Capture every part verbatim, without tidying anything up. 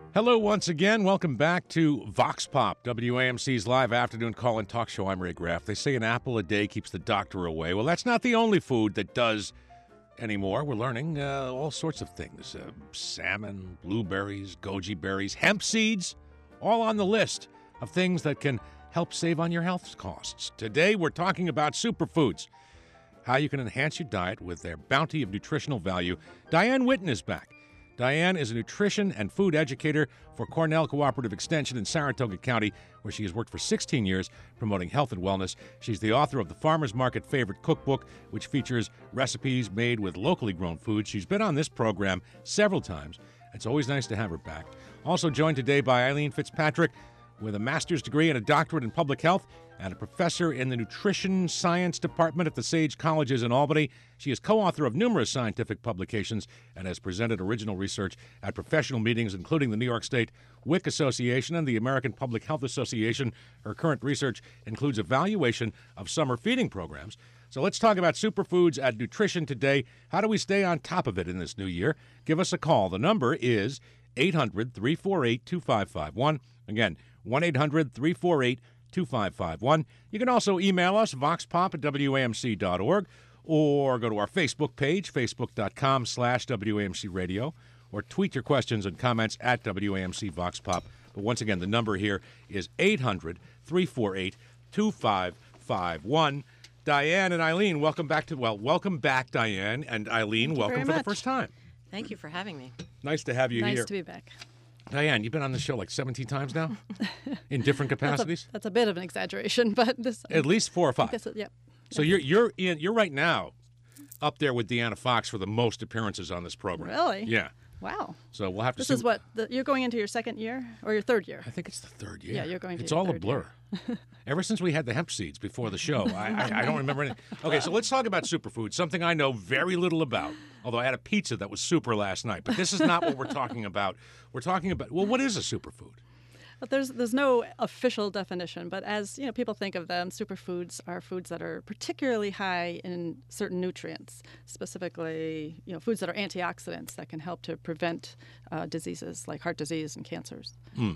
Hello once again. Welcome back to Vox Pop, W A M C's live afternoon call-in talk show. I'm Ray Graff. They say an apple a day keeps the doctor away. Well, that's not the only food that does anymore. We're learning uh, all sorts of things. Uh, salmon, blueberries, goji berries, hemp seeds, all on the list of things that can help save on your health costs. Today, we're talking about superfoods, how you can enhance your diet with their bounty of nutritional value. Diane Witten is back. Diane is a nutrition and food educator for Cornell Cooperative Extension in Saratoga County, where she has worked for sixteen years promoting health and wellness. She's the author of the Farmer's Market Favorite Cookbook, which features recipes made with locally grown foods. She's been on this program several times. It's always nice to have her back. Also joined today by Eileen Fitzpatrick, with a master's degree and a doctorate in public health and a professor in the nutrition science department at the Sage Colleges in Albany. She is co-author of numerous scientific publications and has presented original research at professional meetings, including the New York State W I C Association and the American Public Health Association. Her current research includes evaluation of summer feeding programs. So let's talk about superfoods and nutrition today. How do we stay on top of it in this new year? Give us a call. The number is eight hundred, three four eight, two five five one. Again, one eight hundred, three four eight, two five five one. You can also email us, voxpop at W A M C dot org, or go to our Facebook page, facebook.com slash WAMC radio, or tweet your questions and comments at W A M C VoxPop. But once again, the number here is eight hundred, three four eight, two five five one. Diane and Eileen, welcome back to, well, welcome back, Diane, and Eileen, welcome for the first time. Thank you for having me. Nice to have you nice here. Nice to be back. Diane, you've been on the show like seventeen times now, in different capacities. That's a, that's a bit of an exaggeration, but this at least four or five. Guess it, yeah. So you're you're in, you're right now up there with Deanna Fox for the most appearances on this program. Really? Yeah. Wow. So we'll have to. This see. is what the, you're going into your second year or your third year. I think it's the third year. Yeah, you're going to. It's your all third a blur. Ever since we had the hemp seeds before the show, I, I, I don't remember anything. Okay, so let's talk about superfoods, something I know very little about. Although I had a pizza that was super last night, but this is not what we're talking about. We're talking about, well, what is a superfood? But there's there's no official definition, but as you know, people think of them, superfoods are foods that are particularly high in certain nutrients, specifically, you know, foods that are antioxidants that can help to prevent uh, diseases like heart disease and cancers. Hmm.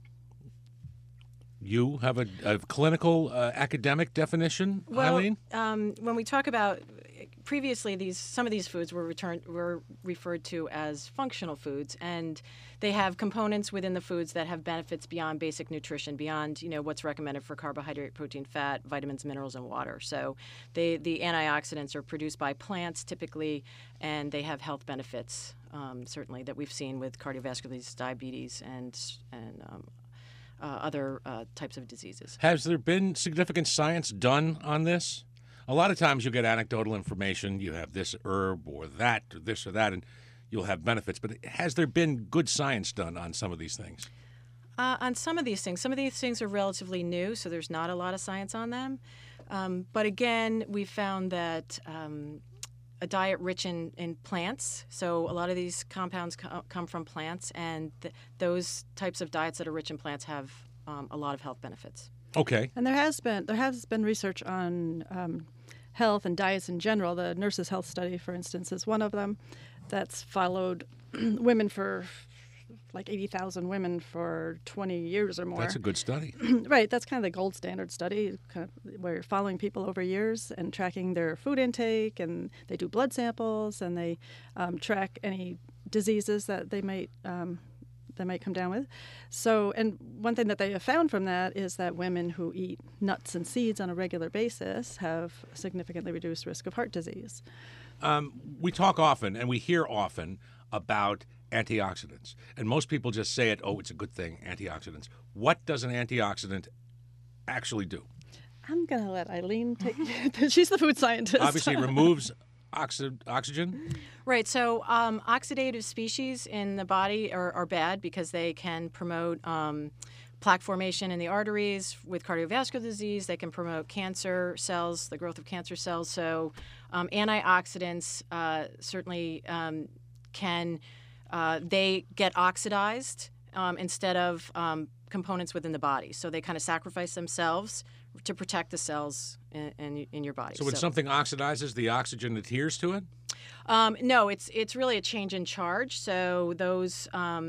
You have a, a clinical uh, academic definition, well, Eileen? Um, when we talk about previously, these some of these foods were returned were referred to as functional foods, and they have components within the foods that have benefits beyond basic nutrition, beyond you know what's recommended for carbohydrate, protein, fat, vitamins, minerals, and water. So, they the antioxidants are produced by plants typically, and they have health benefits um, certainly that we've seen with cardiovascular disease, diabetes, and and um, Uh, other uh, types of diseases. Has there been significant science done on this? A lot of times you get anecdotal information. You have this herb or that or this or that, and you'll have benefits. But has there been good science done on some of these things? Uh, on some of these things. Some of these things are relatively new, so there's not a lot of science on them. Um, but again, we found that um, a diet rich in, in plants. So a lot of these compounds co- come from plants, and th- those types of diets that are rich in plants have um, a lot of health benefits. Okay. And there has been there has been research on um, health and diets in general. The Nurses' Health Study, for instance, is one of them that's followed women for like eighty thousand women for twenty years or more. That's a good study. Right. That's kind of the gold standard study, kind of where you're following people over years and tracking their food intake, and they do blood samples, and they um, track any diseases that they might um, they might come down with. So, and one thing that they have found from that is that women who eat nuts and seeds on a regular basis have a significantly reduced risk of heart disease. Um, we talk often, and we hear often about antioxidants. And most people just say it, oh, it's a good thing, antioxidants. What does an antioxidant actually do? I'm going to let Eileen take she's the food scientist. Obviously, it removes oxy- oxygen. Right. So um, oxidative species in the body are, are bad because they can promote um, plaque formation in the arteries with cardiovascular disease. They can promote cancer cells, the growth of cancer cells. So um, antioxidants uh, certainly um, can Uh, they get oxidized um, instead of um, components within the body. So they kind of sacrifice themselves to protect the cells in, in, in your body. So when so, something oxidizes, the oxygen adheres to it? Um, no, it's it's really a change in charge. So those um,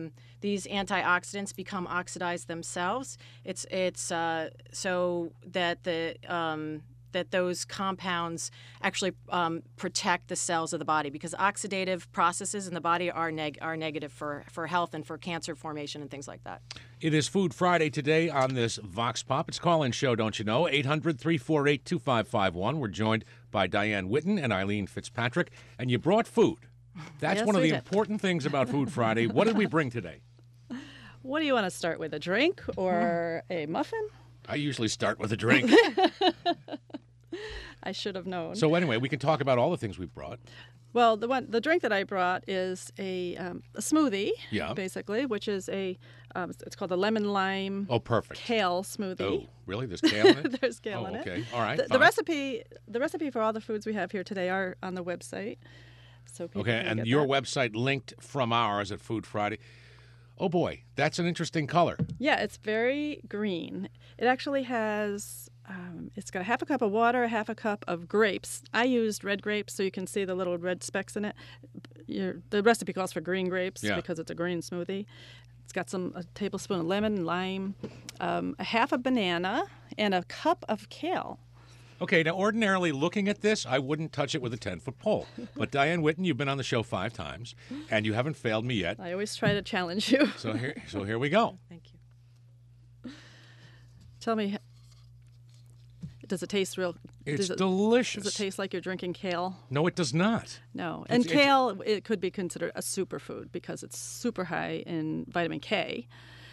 these antioxidants become oxidized themselves. It's it's uh, so that the um, that those compounds actually um, protect the cells of the body, because oxidative processes in the body are neg- are negative for, for health and for cancer formation and things like that. It is Food Friday today on this Vox Pop. It's a call-in show, don't you know? eight hundred, three four eight, two five five one. We're joined by Diane Whitten and Eileen Fitzpatrick. And you brought food. That's Yes, one of we the did. important things about Food Friday. What did we bring today? What do you want to start with, a drink or a muffin? I usually start with a drink. I should have known. So anyway, we can talk about all the things we brought. Well, the one, the drink that I brought is a, um, a smoothie, Yeah. basically, which is a, um, it's called a lemon lime Oh, perfect. kale smoothie. Oh, really? There's kale in it? There's kale Oh, in it. okay. All right, The, the fine. recipe, the recipe for all the foods we have here today are on the website. So people Okay, can and get your that. website linked from ours at Food Friday. Oh, boy, that's an interesting color. Yeah, it's very green. It actually has, um, it's got a half a cup of water, a half a cup of grapes. I used red grapes, so you can see the little red specks in it. Your, the recipe calls for green grapes Yeah. because it's a green smoothie. It's got some a tablespoon of lemon, lime, um, a half a banana, and a cup of kale. Okay, now ordinarily looking at this, I wouldn't touch it with a ten-foot pole. But Diane Whitten, you've been on the show five times, and you haven't failed me yet. I always try to challenge you. So here, so here we go. Thank you. Tell me, does it taste real? It's does it, delicious. Does it taste like you're drinking kale? No, it does not. No. And It's- it's- kale, it could be considered a superfood because it's super high in vitamin K,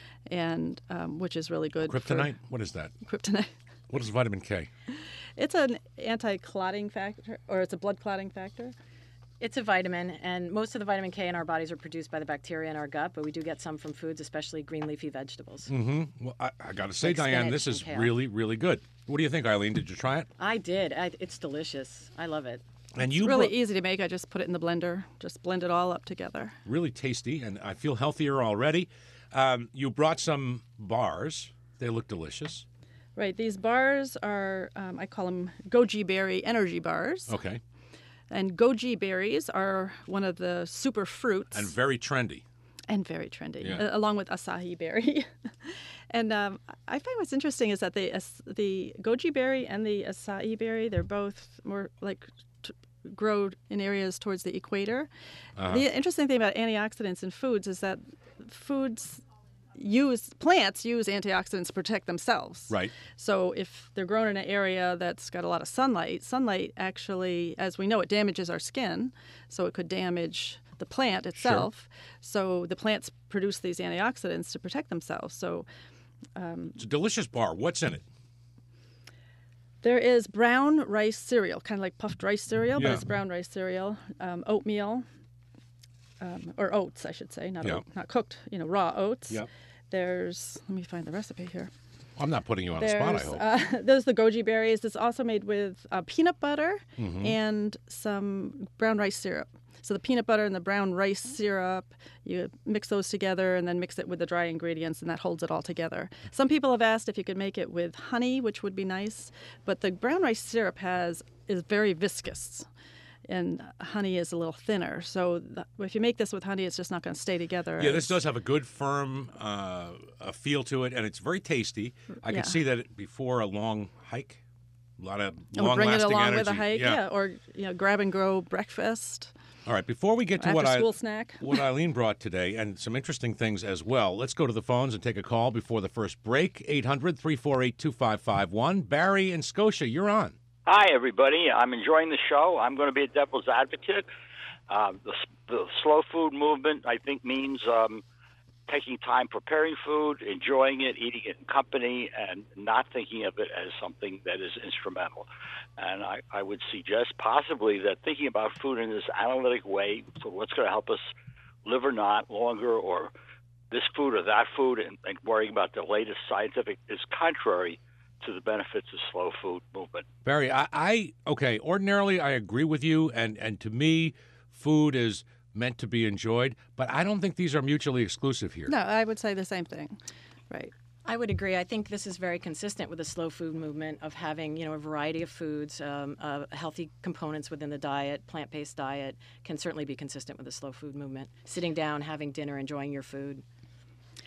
and um, which is really good Kryptonite? What is that? for kryptonite. What is vitamin K? It's an anti-clotting factor, or it's a blood clotting factor. It's a vitamin, and most of the vitamin K in our bodies are produced by the bacteria in our gut, but we do get some from foods, especially green leafy vegetables. Mm-hmm. Well, I, I got to say, Like Diane, spinach this and is kale. really, really good. What do you think, Eileen? Did you try it? I did. I, it's delicious. I love it. And you It's really brought- easy to make. I just put it in the blender, just blend it all up together. really tasty, and I feel healthier already. Um, you brought some bars. They look delicious. Right. These bars are, um, I call them goji berry energy bars. Okay. And goji berries are one of the super fruits. And very trendy. And very trendy, Yeah. uh, along with acai berry. and um, I find what's interesting is that the as- the goji berry and the acai berry, they're both more like t- grow in areas towards the equator. Uh-huh. The interesting thing about antioxidants in foods is that foods use plants use antioxidants to protect themselves. Right. So if they're grown in an area that's got a lot of sunlight, sunlight actually, as we know, it damages our skin. So it could damage the plant itself. So the plants produce these antioxidants to protect themselves. So It's a delicious bar. What's in it? there is brown rice cereal, kind of like puffed rice cereal, Yeah. but it's brown rice cereal, um, oatmeal, um, or oats, I should say, not Yeah. oat, not cooked, you know, raw oats. Yep. There's, let me find the recipe here. I'm not putting you on the spot, I There's, hope. uh, there's the goji berries. It's also made with uh, peanut butter Mm-hmm. and some brown rice syrup. So the peanut butter and the brown rice syrup, you mix those together and then mix it with the dry ingredients, and that holds it all together. Some people have asked if you could make it with honey, which would be nice, but the brown rice syrup has is very viscous, and honey is a little thinner. So the, if you make this with honey, it's just not going to stay together. Yeah, this as- does have a good, firm uh, a feel to it, and it's very tasty. I Yeah. can see that before a long hike, a lot of and we'll bring it long-lasting along energy. with a hike, Yeah. yeah, or you know, grab and go breakfast. All right, before we get to After what I school snack. what Eileen brought today, and some interesting things as well, let's go to the phones and take a call before the first break. eight hundred, three four eight, two five five one. Barry in Scotia, you're on. Hi, everybody. I'm enjoying the show. I'm going to be a devil's advocate. Uh, the, the slow food movement, I think, means um, taking time preparing food, enjoying it, eating it in company, and not thinking of it as something that is instrumental. And I, I would suggest possibly that thinking about food in this analytic way, so what's going to help us live or not longer, or this food or that food, and, and worrying about the latest scientific, is contrary to the benefits of slow food movement. Barry, I, I okay, ordinarily I agree with you, and, and to me, food is meant to be enjoyed, but I don't think these are mutually exclusive here. No, I would say the same thing. Right. I would agree. I think this is very consistent with the slow food movement of having, you know, a variety of foods, um, uh, healthy components within the diet. Plant-based diet can certainly be consistent with the slow food movement. Sitting down, having dinner, enjoying your food.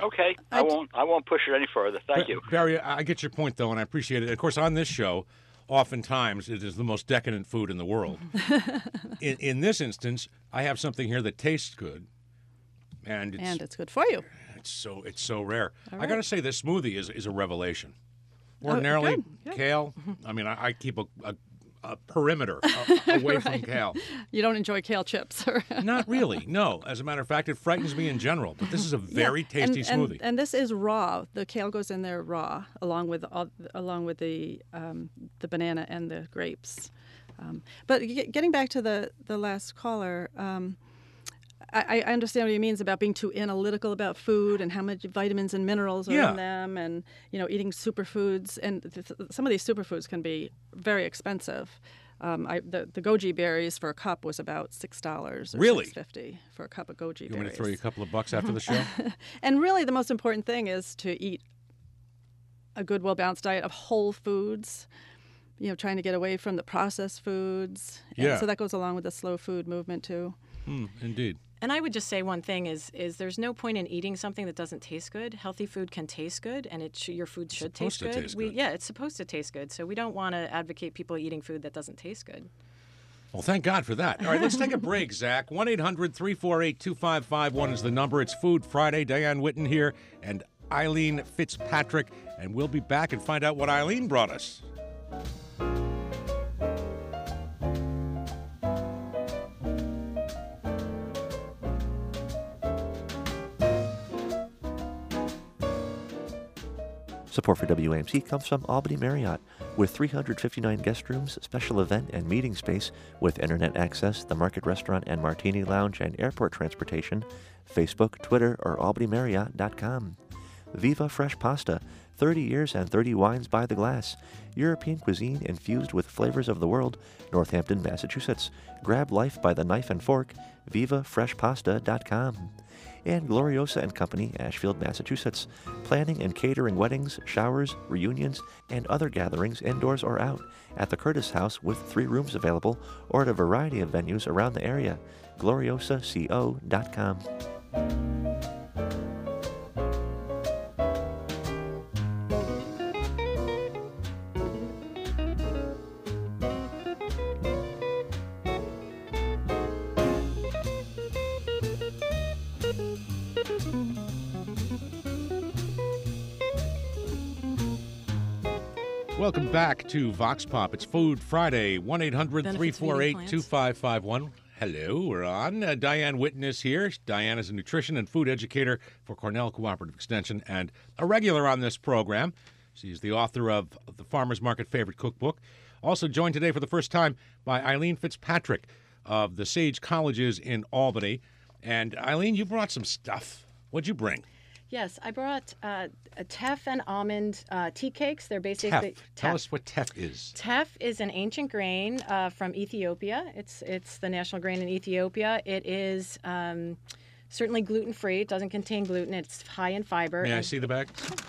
Okay, I, I won't. I won't push it any further. Thank you, Barry. I get your point though, and I appreciate it. Of course, on this show, oftentimes it is the most decadent food in the world. in, in this instance, I have something here that tastes good, and it's, and it's good for you. It's so it's so rare. All I right. got to say, this smoothie is is a revelation. Oh, Ordinarily, good, good. kale. I mean, I, I keep a, a, a perimeter a, away Right. from kale. You don't enjoy kale chips. or- Not really. No. As a matter of fact, it frightens me in general. But this is a very Yeah, tasty and, smoothie. And, and this is raw. The kale goes in there raw, along with all, along with the um, the banana and the grapes. Um, but g- getting back to the the last caller, um, I, I understand what he means about being too analytical about food and how much vitamins and minerals are Yeah. in them, and you know, eating superfoods. And th- th- some of these superfoods can be very expensive. Um, I, the, the goji berries for a cup was about six dollars or Really? six fifty for a cup of goji You want me berries. to throw you a couple of bucks after the show? And really, the most important thing is to eat a good, well-balanced diet of whole foods. You know, trying to get away from the processed foods. And Yeah. so that goes along with the slow food movement too. Hmm, indeed. And I would just say one thing is is there's no point in eating something that doesn't taste good. Healthy food can taste good, and it sh- your food should supposed taste to good. taste We, good. yeah, it's supposed to taste good. So we don't want to advocate people eating food that doesn't taste good. Well, thank God for that. All right, let's take a break, Zach. one eight hundred three four eight two five five one is the number. It's Food Friday. Diane Whitten here and Eileen Fitzpatrick. And we'll be back and find out what Eileen brought us. Support for W A M C comes from Albany Marriott. With three hundred fifty-nine guest rooms, special event and meeting space, with internet access, the Market Restaurant and Martini Lounge, and airport transportation, Facebook, Twitter, or albany marriott dot com. Viva Fresh Pasta, thirty years and thirty wines by the glass. European cuisine infused with flavors of the world, Northampton, Massachusetts. Grab life by the knife and fork, viva fresh pasta dot com. And Gloriosa and Company, Ashfield, Massachusetts. Planning and catering weddings, showers, reunions, and other gatherings indoors or out at the Curtis House with three rooms available or at a variety of venues around the area. gloriosa co dot com. Welcome back to Vox Pop. It's Food Friday, one eight hundred three four eight two five five one. Hello, we're on. Uh, Diane Whitten is here. Diane is a nutrition and food educator for Cornell Cooperative Extension and a regular on this program. She's the author of the Farmer's Market Favorite Cookbook. Also joined today for the first time by Eileen Fitzpatrick of the Sage Colleges in Albany. And Eileen, you brought some stuff. What'd you bring? Yes, I brought uh, a teff and almond uh, tea cakes. They're basically Teff. Tell us what teff is. Teff is an ancient grain uh, from Ethiopia. It's it's the national grain in Ethiopia. It is um, certainly gluten-free. It doesn't contain gluten. It's high in fiber. May I and, see the bag?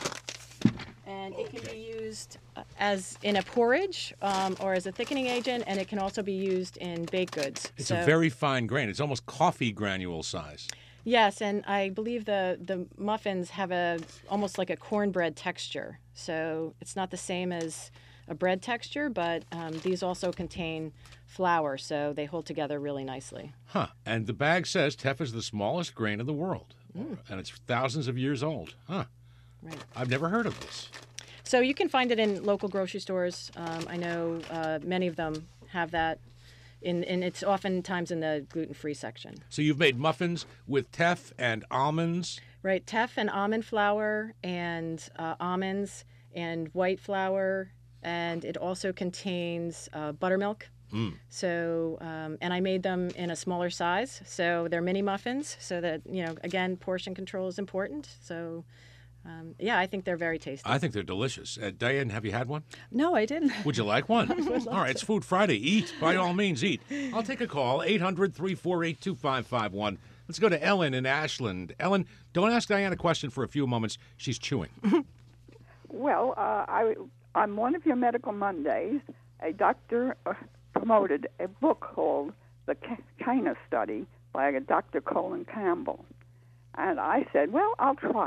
and it can be used uh, as in a porridge um, or as a thickening agent, and it can also be used in baked goods. It's So- a very fine grain. It's almost coffee granule size. Yes, and I believe the, the muffins have a almost like a cornbread texture. So it's not the same as a bread texture, but um, these also contain flour, so they hold together really nicely. Huh. And the bag says teff is the smallest grain in the world. Mm. And it's thousands of years old. Huh. Right. I've never heard of this. So you can find it in local grocery stores. Um, I know uh, many of them have that, in, and it's oftentimes in the gluten-free section. So you've made muffins with teff and almonds. Right, teff and almond flour and uh, almonds and white flour, and it also contains uh, buttermilk. Mm. So, um, and I made them in a smaller size, so they're mini muffins. So that, you know, again, portion control is important. So, um, yeah, I think they're very tasty. I think they're delicious. Uh, Diane, have you had one? No, I didn't. Would you like one? All right, it's Food Friday. Eat. By all means, eat. I'll take a call, eight hundred three four eight two five five one. Let's go to Ellen in Ashland. Ellen, don't ask Diane a question for a few moments. She's chewing. Well, uh, I, on one of your Medical Mondays, a doctor uh, promoted a book called The China Study by a Doctor Colin Campbell. And I said, well, I'll try it.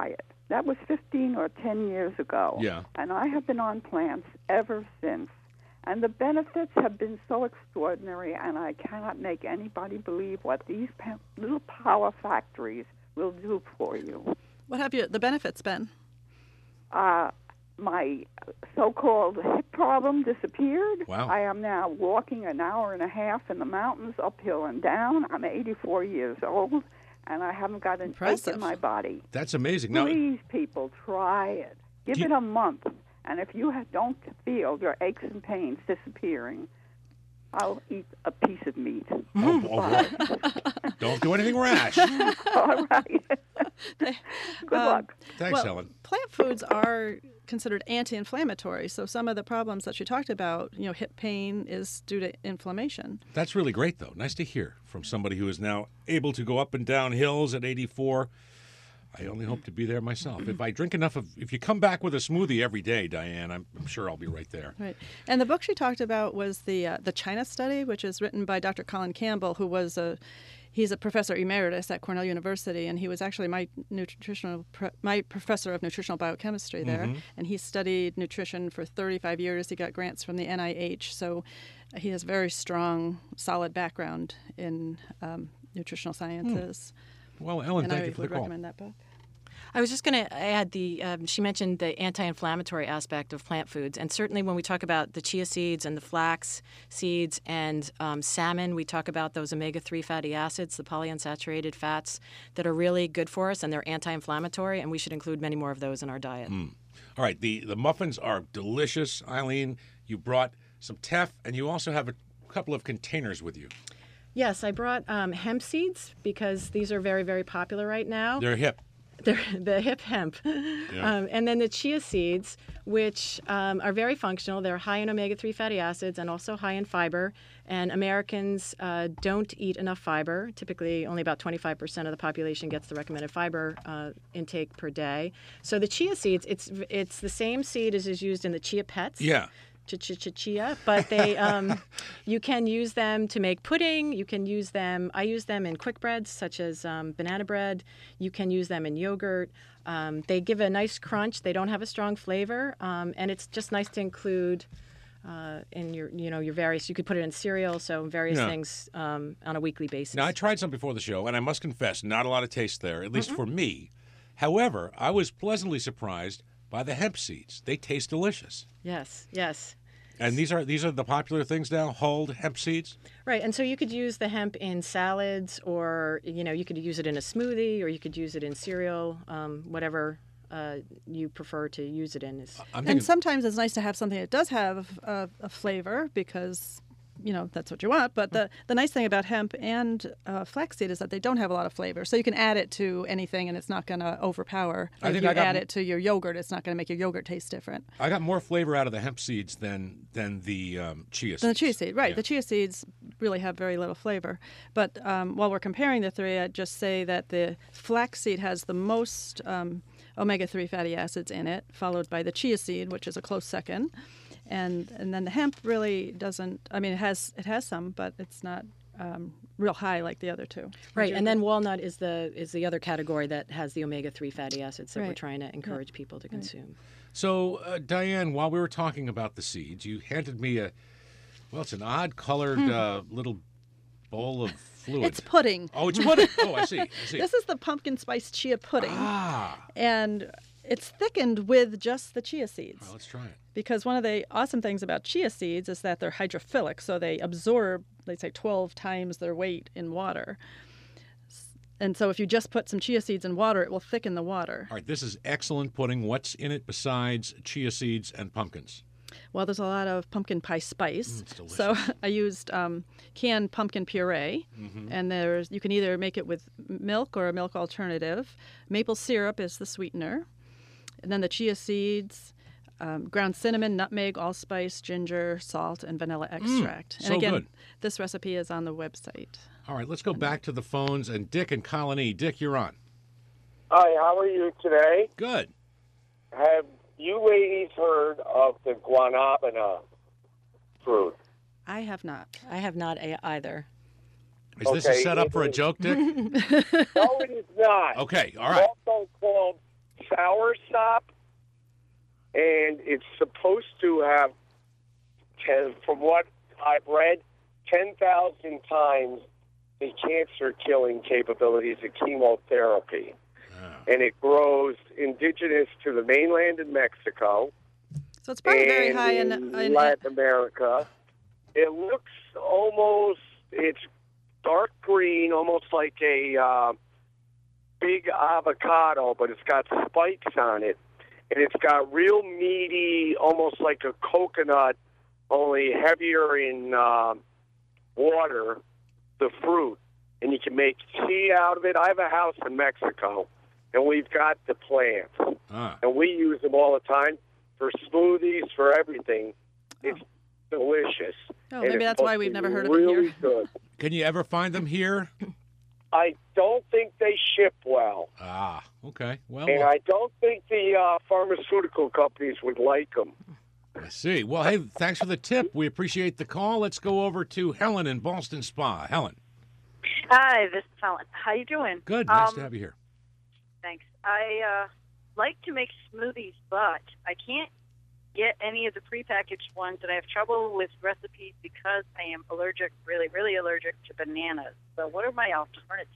That was fifteen or ten years ago. Yeah. And I have been on plants ever since. And the benefits have been so extraordinary, and I cannot make anybody believe what these pa- little power factories will do for you. What have you, the benefits been? Uh, my so-called hip problem disappeared. Wow. I am now walking an hour and a half in the mountains, uphill and down. I'm eighty-four years old, and I haven't got an Impressive. ache in my body. That's amazing. Now, Please, people, try it. Give Do you- it a month, and if you ha- don't feel your aches and pains disappearing, I'll eat a piece of meat. oh, oh, don't do anything rash. All right. Good Um, luck. Thanks, well, Helen. Plant foods are considered anti-inflammatory, so some of the problems that you talked about, you know, hip pain is due to inflammation. That's really great, though. Nice to hear from somebody who is now able to go up and down hills at eighty-four. I only hope to be there myself. If I drink enough of, if you come back with a smoothie every day, Diane, I'm, I'm sure I'll be right there. Right. And the book she talked about was the uh, the China study, which is written by Doctor Colin Campbell, who was a he's a professor emeritus at Cornell University, and he was actually my nutritional my professor of nutritional biochemistry there. Mm-hmm. And he studied nutrition for thirty-five years. He got grants from the N I H, so he has a very strong, solid background in um, nutritional sciences. Well, Ellen, and thank I you for would the call. recommend that book. I was just going to add the, um, she mentioned the anti-inflammatory aspect of plant foods. And certainly when we talk about the chia seeds and the flax seeds and um, salmon, we talk about those omega three fatty acids, the polyunsaturated fats that are really good for us, and they're anti-inflammatory, and we should include many more of those in our diet. Mm. All right, the, the muffins are delicious. Eileen, you brought some teff, and you also have a couple of containers with you. Yes, I brought um, hemp seeds because these are very, very popular right now. They're hip. They're the hip hemp. Yeah. Um, and then the chia seeds, which um, are very functional. They're high in omega three fatty acids and also high in fiber. And Americans uh, don't eat enough fiber. Typically, only about twenty-five percent of the population gets the recommended fiber uh, intake per day. So the chia seeds, it's it's the same seed as is used in the chia pets. Yeah. Chia, but they um, you can use them to make pudding. You can use them. I use them in quick breads such as um, banana bread. You can use them in yogurt. Um, they give a nice crunch. They don't have a strong flavor, um, and it's just nice to include uh, in your you know your various. You could put it in cereal, so various Yeah. things um, on a weekly basis. Now, I tried some before the show, and I must confess, not a lot of taste there, at least for me. However, I was pleasantly surprised by the hemp seeds. They taste delicious. Yes, yes. And these are these are the popular things now, hulled hemp seeds? Right, and so you could use the hemp in salads, or you know, you could use it in a smoothie, or you could use it in cereal, um, whatever uh, you prefer to use it in. Is I'm And thinking, sometimes it's nice to have something that does have a, a flavor because, you know, that's what you want. But the, the nice thing about hemp and uh, flaxseed is that they don't have a lot of flavor. So you can add it to anything and it's not going to overpower. I If think you I got add m- it to your yogurt, it's not going to make your yogurt taste different. I got more flavor out of the hemp seeds than than the um, chia seeds. The chia seed, right. Yeah. The chia seeds really have very little flavor. But um, while we're comparing the three, I'd just say that the flaxseed has the most um, omega three fatty acids in it, followed by the chia seed, which is a close second. And and then the hemp really doesn't, I mean, it has it has some, but it's not um, real high like the other two. right, and then walnut is the is the other category that has the omega three fatty acids that we're Right. trying to encourage people to consume. So, uh, Diane, while we were talking about the seeds, you handed me a, well, it's an odd-colored uh, little bowl of fluid. It's pudding. Oh, it's pudding. Oh, I see. I see. This is the pumpkin spice chia pudding. Ah. And it's thickened with just the chia seeds. Well, let's try it. Because one of the awesome things about chia seeds is that they're hydrophilic, so they absorb, let's say, twelve times their weight in water. And so if you just put some chia seeds in water, it will thicken the water. All right, this is excellent pudding. What's in it besides chia seeds and pumpkins? Well, there's a lot of pumpkin pie spice. Mm, it's delicious. So I used um, canned pumpkin puree, Mm-hmm. and there's you can either make it with milk or a milk alternative. Maple syrup is the sweetener, and then the chia seeds, um, ground cinnamon, nutmeg, allspice, ginger, salt, and vanilla extract. and Mm, so again, good. this recipe is on the website. All right, let's go back to the phones. And Dick and Colony. Dick, you're on. Hi, how are you today? Good. Have you ladies heard of the guanabana fruit? I have not. I have not a- either. Is this a Okay, setup it for a is- joke, Dick? No, it is not. Okay, all right. Also called sour Stop, and it's supposed to have, ten, from what I've read, ten thousand times the cancer-killing capabilities of chemotherapy. Oh. And it grows indigenous to the mainland in Mexico. So it's probably very high in, in, in Latin America. It looks almost, it's dark green, almost like a uh, big avocado, but it's got spikes on it. And it's got real meaty, almost like a coconut, only heavier in uh, water, the fruit. And you can make tea out of it. I have a house in Mexico, and we've got the plants. Ah. And we use them all the time for smoothies, for everything. It's oh. delicious. Oh, maybe that's why we've never heard of really it here. Good. Can you ever find them here? I don't think they ship well. Ah, okay. Well, and well. I don't think the uh, pharmaceutical companies would like them. I see. Well, hey, thanks for the tip. We appreciate the call. Let's go over to Helen in Ballston Spa. Helen. Hi, this is Helen. How you doing? Good. Nice um, to have you here. Thanks. I uh, like to make smoothies, but I can't get any of the prepackaged ones, and I have trouble with recipes because I am allergic, really, really allergic to bananas. So what are my alternatives?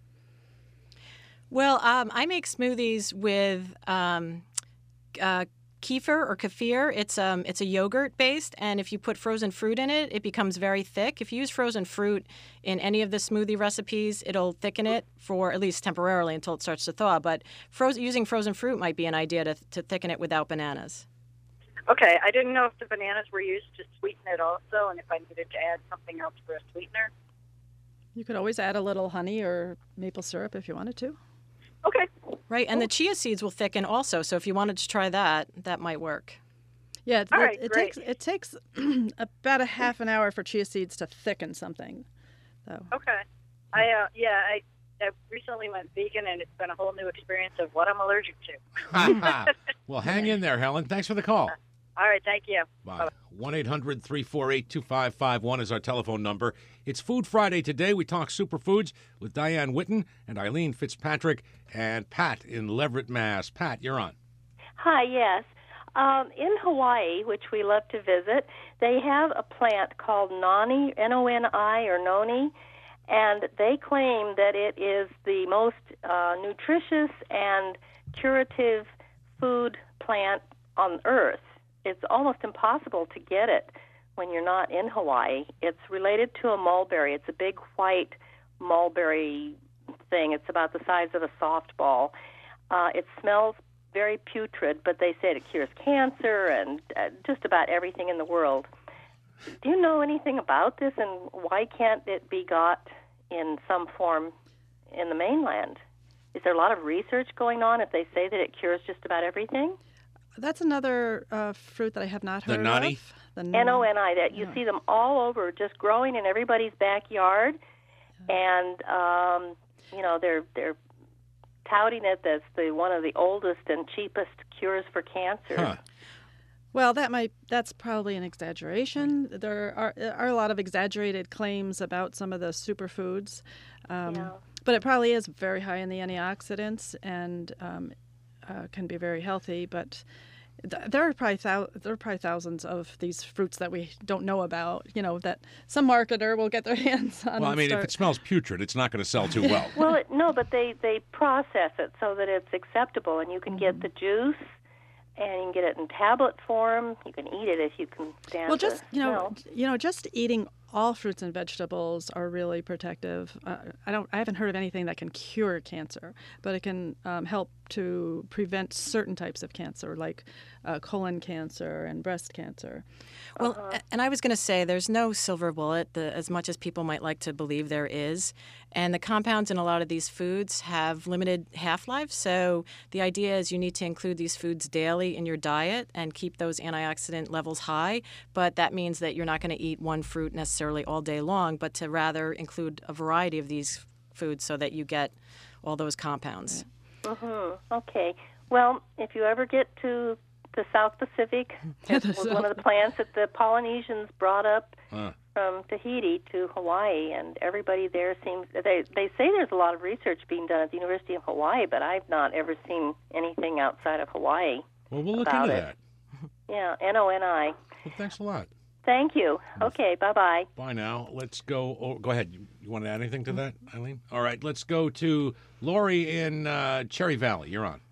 Well, um, I make smoothies with um, uh, kefir or kefir. It's um, it's a yogurt based, and if you put frozen fruit in it, it becomes very thick. If you use frozen fruit in any of the smoothie recipes, it'll thicken it for at least temporarily until it starts to thaw. But frozen, using frozen fruit might be an idea to to thicken it without bananas. Okay, I didn't know if the bananas were used to sweeten it also, and if I needed to add something else for a sweetener. You could always add a little honey or maple syrup if you wanted to. Okay. Right, and the chia seeds will thicken also, so if you wanted to try that, that might work. Yeah, it, All it, right, it great. takes it takes about a half an hour for chia seeds to thicken something. So. Okay. I uh, yeah, I, I recently went vegan, and it's been a whole new experience of what I'm allergic to. Well, hang in there, Helen. Thanks for the call. All right, thank you. Bye. one eight hundred three four eight two five five one is our telephone number. It's Food Friday today. We talk superfoods with Diane Witten and Eileen Fitzpatrick and Pat in Leverett, Mass. Pat, you're on. Hi, yes. Um, in Hawaii, which we love to visit, they have a plant called noni, N O N I, or noni, and they claim that it is the most uh, nutritious and curative food plant on Earth. It's almost impossible to get it when you're not in Hawaii. It's related to a mulberry. It's a big white mulberry thing. It's about the size of a softball. Uh, it smells very putrid, but they say it cures cancer and uh, just about everything in the world. Do you know anything about this, and why can't it be got in some form in the mainland? Is there a lot of research going on if they say that it cures just about everything? That's another uh, fruit that I have not heard the noni? of. The N O N I, that you yeah. see them all over, just growing in everybody's backyard, and um, you know they're they're touting it as the one of the oldest and cheapest cures for cancer. Huh. Well, that might that's probably an exaggeration. There are are a lot of exaggerated claims about some of the superfoods, um, Yeah. but it probably is very high in the antioxidants and um, uh, can be very healthy. But th- there are probably thou- there are probably thousands of these fruits that we don't know about. You know, that some marketer will get their hands on. Well, I and mean, start... if it smells putrid, it's not going to sell too well. Well, it, no, but they, they process it so that it's acceptable, and you can get the juice, and you can get it in tablet form. You can eat it if you can stand. Well, just the you know, smell. you know, just eating all fruits and vegetables are really protective. Uh, I don't, I haven't heard of anything that can cure cancer, but it can um, help to prevent certain types of cancer, like uh, colon cancer and breast cancer. Well, Uh-huh. and I was going to say there's no silver bullet, the, as much as people might like to believe there is. And the compounds in a lot of these foods have limited half-lives. So the idea is you need to include these foods daily in your diet and keep those antioxidant levels high. But that means that you're not going to eat one fruit necessarily all day long, but to rather include a variety of these foods so that you get all those compounds. Mm-hmm. Okay. Well, if you ever get to the South Pacific. It was one of the plants that the Polynesians brought up Huh. from Tahiti to Hawaii, and everybody there seems they they say there's a lot of research being done at the University of Hawaii, but I've not ever seen anything outside of Hawaii. Well, we'll look about into it. that. Yeah, N O N I. Well, thanks a lot. Thank you. Okay, bye-bye. Bye now. Let's go. Oh, go ahead. You, you want to add anything to that, Eileen? All right. Let's go to Lori in uh, Cherry Valley. You're on.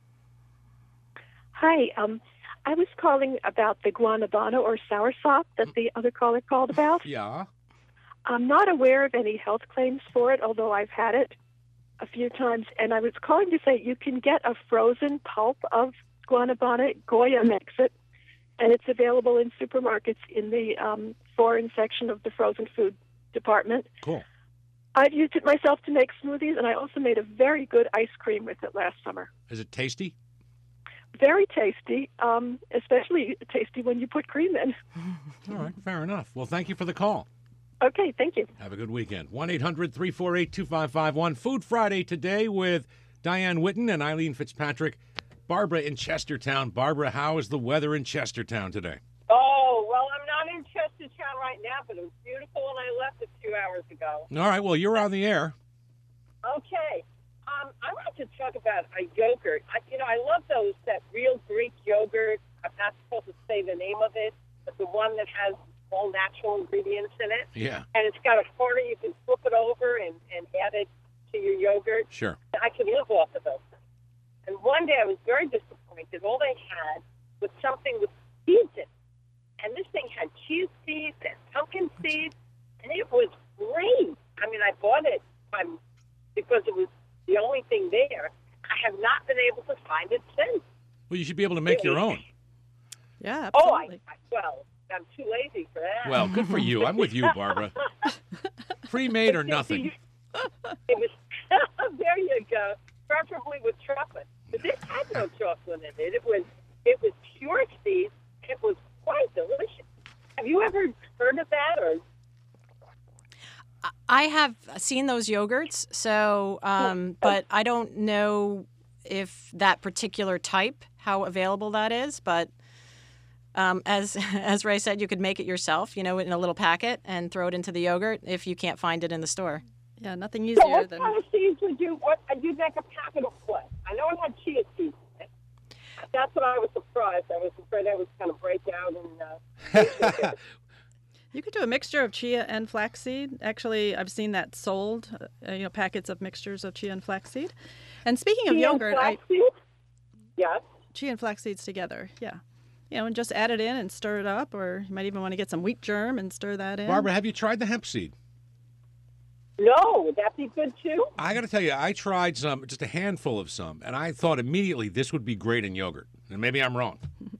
Hi. Um, I was calling about the guanabana or soursop that the other caller called about. Yeah. I'm not aware of any health claims for it, although I've had it a few times. And I was calling to say you can get a frozen pulp of guanabana. Goya makes it. And it's available in supermarkets in the um, foreign section of the frozen food department. Cool. I've used it myself to make smoothies, and I also made a very good ice cream with it last summer. Is it tasty? Very tasty, um, especially tasty when you put cream in. All right. Fair enough. Well, thank you for the call. Okay, thank you. Have a good weekend. one eight hundred three four eight two five five one. Food Friday today with Diane Whitten and Eileen Fitzpatrick. Barbara in Chestertown. Barbara, how is the weather in Chestertown today? Oh, well, I'm not in Chestertown right now, but it was beautiful when I left a few hours ago. All right. Well, you're on the air. Okay. Um, I want to talk about a yogurt. I, you know, I love those, that real Greek yogurt. I'm not supposed to say the name of it, but the one that has all natural ingredients in it. Yeah. And it's got a corner you can flip it over and, and add it to your yogurt. Sure. I can live off of those. And one day I was very disappointed. All they had was something with seeds in it. And this thing had chia seeds and pumpkin seeds, and it was great. I mean, I bought it um, because it was the only thing there. I have not been able to find it since. Well, you should be able to make your own. Yeah, Oh, I, absolutely. I well, I'm too lazy for that. Well, good for you. I'm with you, Barbara. Pre-made or nothing. It was there you go. Preferably with chocolate. But this had no chocolate in it. It was it was pure seeds. It was quite delicious. Have you ever heard of that? Or I have seen those yogurts, so um, but I don't know if that particular type, how available that is. But um, as as Ray said, you could make it yourself, you know, in a little packet and throw it into the yogurt if you can't find it in the store. Yeah, nothing so easier what than. kind of seeds would you? What you'd make a packet of what? I know it had chia seeds in it. That's what I was surprised. I was afraid I was going to break out and. Uh, You could do a mixture of chia and flaxseed. Actually, I've seen that sold, uh, you know, packets of mixtures of chia and flaxseed. And speaking of chia yogurt, and I flaxseed? Yes. chia and flax seeds together, yeah. You know, and just add it in and stir it up, or you might even want to get some wheat germ and stir that in. Barbara, have you tried the hemp seed? No, would that be good too? I got to tell you, I tried some, just a handful of some, and I thought immediately this would be great in yogurt. And maybe I'm wrong.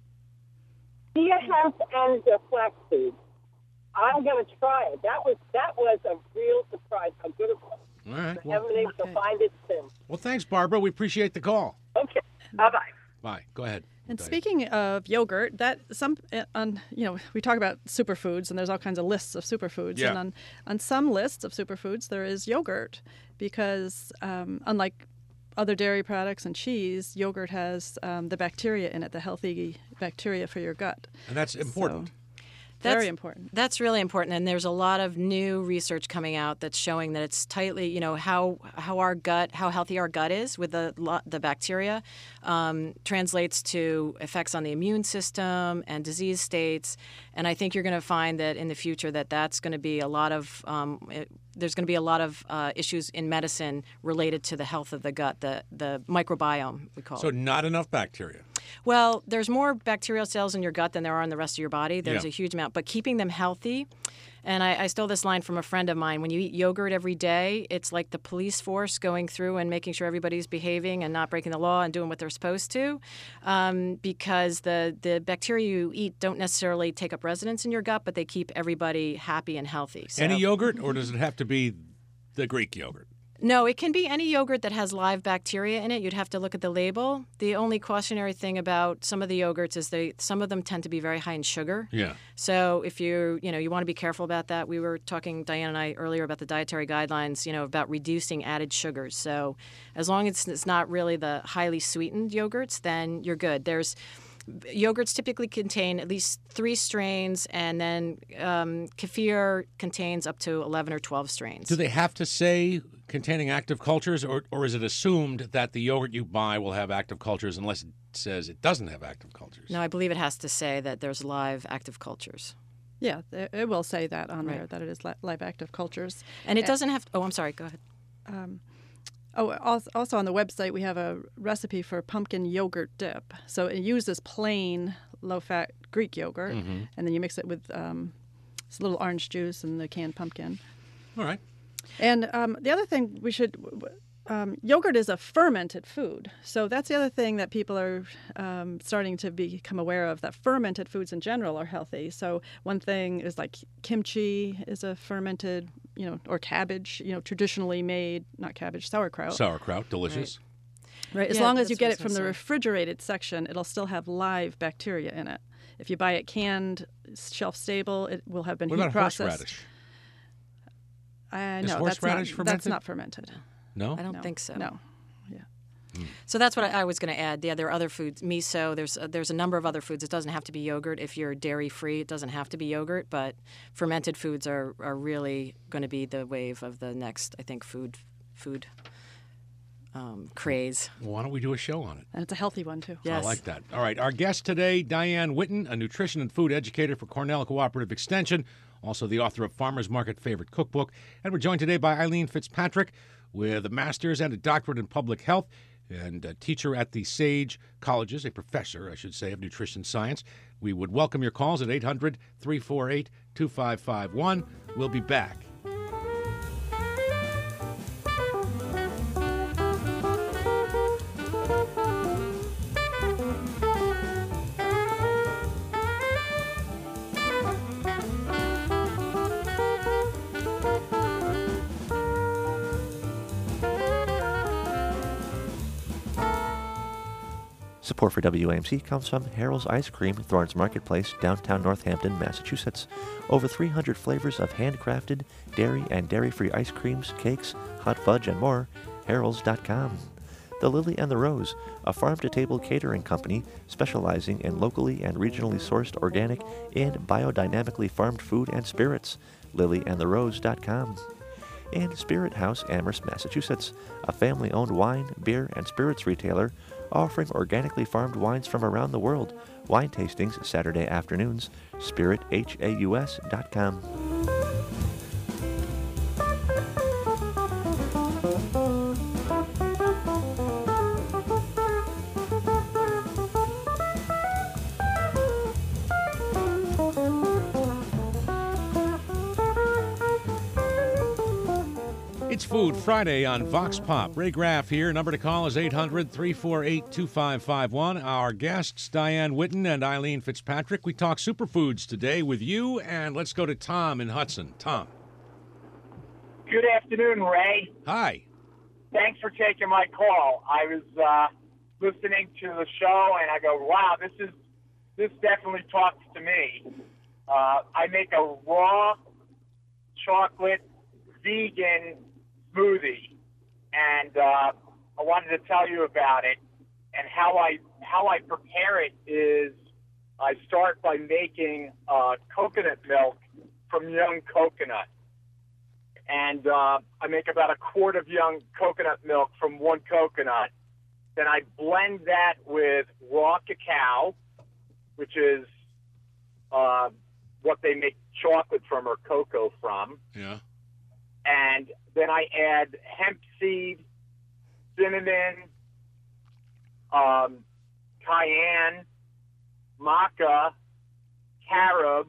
Chia, hemp, and uh, flaxseed. I'm going to try it. That was that was a real surprise how good it was. All right. I Well, haven't been able to find it since. well, thanks, Barbara. We appreciate the call. Okay. Bye bye. Bye. Go ahead. And Diane. speaking of yogurt, that some uh, on you know we talk about superfoods, and there's all kinds of lists of superfoods. Yeah. And on on some lists of superfoods, there is yogurt, because um, unlike other dairy products and cheese, yogurt has um, the bacteria in it, the healthy bacteria for your gut. And that's important. So, That's, very important. That's really important, and there's a lot of new research coming out that's showing that it's tightly, you know, how how our gut, how healthy our gut is with the lo- the bacteria, um, translates to effects on the immune system and disease states. And I think you're going to find that in the future that that's going to be a lot of um, it, there's going to be a lot of uh, issues in medicine related to the health of the gut, the the microbiome we call So it. not enough bacteria. Well, there's more bacterial cells in your gut than there are in the rest of your body. There's Yeah. a huge amount. But keeping them healthy, and I, I stole this line from a friend of mine, when you eat yogurt every day, it's like the police force going through and making sure everybody's behaving and not breaking the law and doing what they're supposed to, um, because the, the bacteria you eat don't necessarily take up residence in your gut, but they keep everybody happy and healthy. So. Any yogurt, or does it have to be the Greek yogurt? No, it can be any yogurt that has live bacteria in it. You'd have to look at the label. The only cautionary thing about some of the yogurts is they some of them tend to be very high in sugar. Yeah. So if you you know you want to be careful about that. We were talking, Diane and I, earlier about the dietary guidelines, you know, about reducing added sugars. So as long as it's not really the highly sweetened yogurts, then you're good. There's yogurts typically contain at least three strains, and then um, kefir contains up to eleven or twelve strains. Do they have to say containing active cultures, or, or is it assumed that the yogurt you buy will have active cultures unless it says it doesn't have active cultures? No, I believe it has to say that there's live active cultures. Yeah, it it will say that on Right. there, that it is li- live active cultures. And it doesn't have. Oh, I'm sorry. Go ahead. Um, oh, als- also on the website, we have a recipe for pumpkin yogurt dip. So it uses plain, low-fat Greek yogurt, Mhm. and then you mix it with um, a little orange juice and the canned pumpkin. All right. And um, the other thing we should, um, yogurt is a fermented food. So that's the other thing that people are um, starting to become aware of, that fermented foods in general are healthy. So one thing is like kimchi is a fermented, you know, or cabbage, you know, traditionally made, not cabbage, sauerkraut. Sauerkraut, delicious. Right. As Yeah, long as you that's get what I it was from the gonna say. refrigerated section, it'll still have live bacteria in it. If you buy it canned, shelf stable, it will have been What heat about processed. horseradish? Uh, Is no, that's horseradish not, fermented? that's not fermented. No? I don't No, think so. No. So that's what I, I was going to add. Yeah, there are other foods. Miso. There's uh, there's a number of other foods. It doesn't have to be yogurt. If you're dairy free, it doesn't have to be yogurt. But fermented foods are, are really going to be the wave of the next, I think, food food um, craze. Well, why don't we do a show on it? And it's a healthy one, too. Yes. I like that. All right. Our guest today, Diane Witten, a nutrition and food educator for Cornell Cooperative Extension, also the author of Farmer's Market Favorite Cookbook. And we're joined today by Eileen Fitzpatrick with a master's and a doctorate in public health and a teacher at the Sage Colleges, a professor, I should say, of nutrition science. We would welcome your calls at eight hundred, three four eight, two five five one. We'll be back. Support for W A M C comes from Harold's Ice Cream, Thorns Marketplace, downtown Northampton, Massachusetts. Over three hundred flavors of handcrafted, dairy and dairy-free ice creams, cakes, hot fudge, and more. Harold's dot com. The Lily and the Rose, a farm-to-table catering company specializing in locally and regionally sourced organic and biodynamically farmed food and spirits. Lily and the Rose dot com. And Spirit House, Amherst, Massachusetts, a family-owned wine, beer, and spirits retailer offering organically farmed wines from around the world. Wine tastings Saturday afternoons. spirit haus dot com. It's Food Friday on Vox Pop. Ray Graff here. Number to call is eight hundred, three four eight, two five five one. Our guests, Diane Witten and Eileen Fitzpatrick. We talk superfoods today with you, and let's go to Tom in Hudson. Tom. Good afternoon, Ray. Hi. Thanks for taking my call. I was uh, listening to the show, and I go, wow, this is this definitely talks to me. Uh, I make a raw chocolate vegan smoothie, and uh, I wanted to tell you about it. And how I how I prepare it is I start by making uh, coconut milk from young coconut, and uh, I make about a quart of young coconut milk from one coconut. Then I blend that with raw cacao, which is uh, what they make chocolate from or cocoa from. Yeah. And then I add hemp seed, cinnamon, um, cayenne, maca, carob,